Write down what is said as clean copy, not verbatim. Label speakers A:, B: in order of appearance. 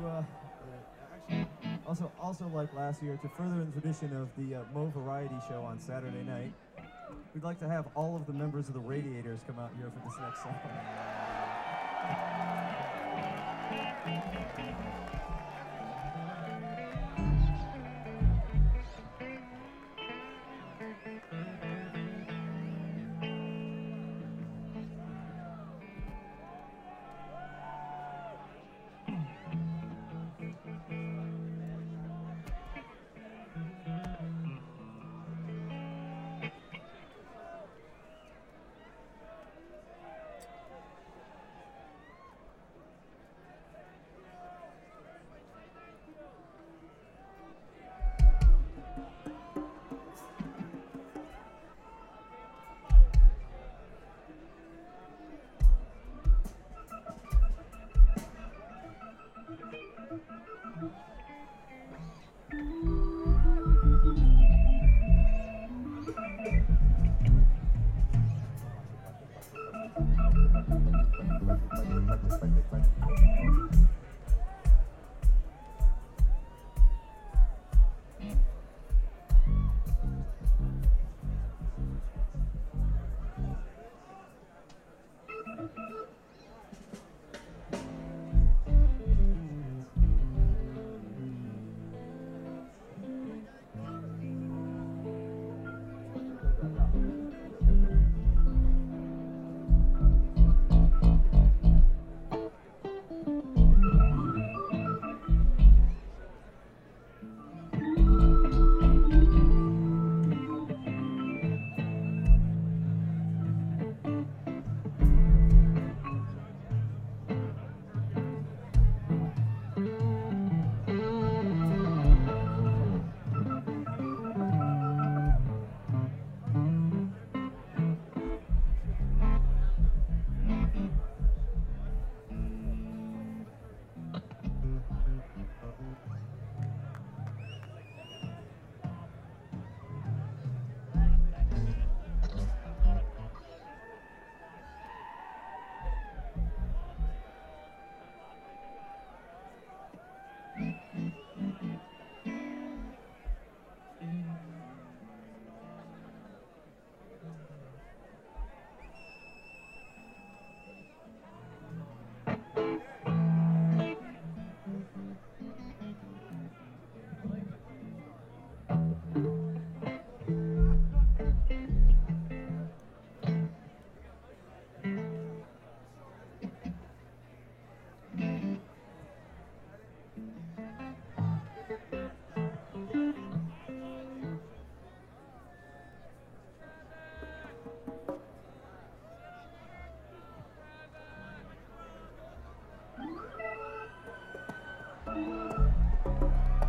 A: also like last year, to further the tradition of the Mo Variety Show on Saturday night, we'd like to have all of the members of the Radiators come out here for this next song.